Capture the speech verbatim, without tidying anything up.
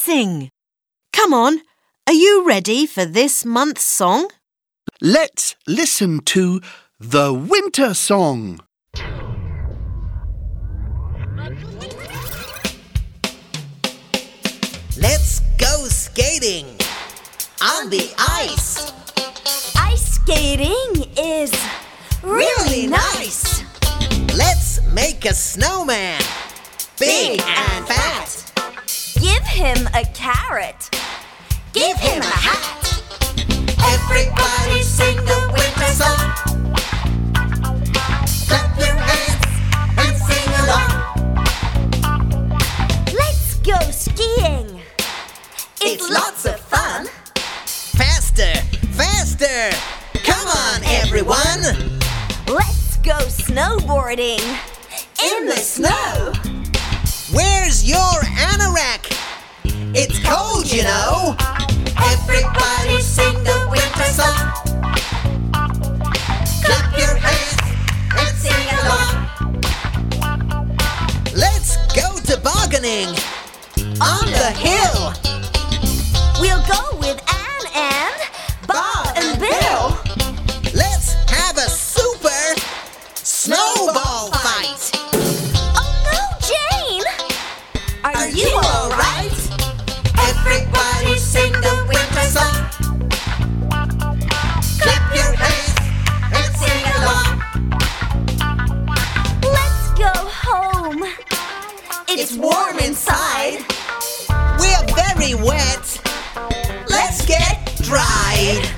sing. Come on, are you ready for this month's song? Let's listen to the winter song. Let's go skating on the ice. Ice skating is really nice. Let's make a snowman, big and fat. Give him a carrot. Give him a hat. Everybody sing the winter song. Clap your hands and sing along. Let's go skiing. It's lots of fun. Faster, faster. Come on, everyone. Let's go snowboarding in the snow. Where's your anorak? It's cold, you know. Everybody sing the winter song. Clap your hands and sing along. Let's go tobogganing on the hill. We'll go with Anne and Bob and Bill. Let's have a super snowball fight. Oh no, Jane! Are, Are you all right? Everybody sing the winter song. Clap your hands and sing along. Let's go home. It's warm inside. We're very wet. Let's get dried.